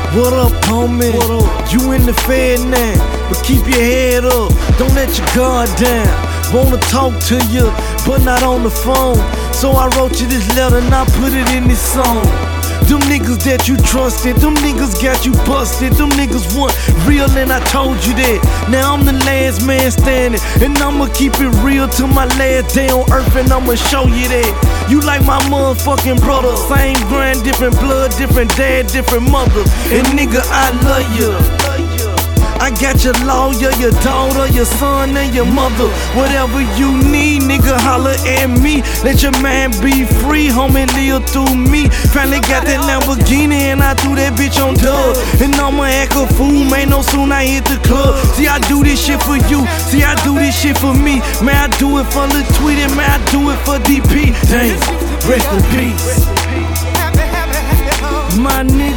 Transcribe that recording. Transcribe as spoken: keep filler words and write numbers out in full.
What up, homie? What up? You in the Fed now, but keep your head up. Don't let your guard down. Wanna talk to you, but not on the phone. So I wrote you this letter and I put it in this song. Them niggas that you trusted, them niggas got you busted. Them niggas want real and I told you that. Now I'm the last man standing, and I'ma keep it real till my last day on earth, and I'ma show you that. You like my motherfucking brother, same grind, different blood, different dad, different mother. And nigga, I love you. I got your lawyer, your daughter, your son, and your mother. Whatever you need, nigga, holler at me. Let your mind be free, homie, live through me. Finally got that Lamborghini and I threw that bitch on dub. And I'ma act a fool, man, no soon I hit the club. See, I do this shit for you, see, I do this shit for me. Man, I do it for Lil Tweety, man, I do it for D P. Damn, rest in peace. My nigga.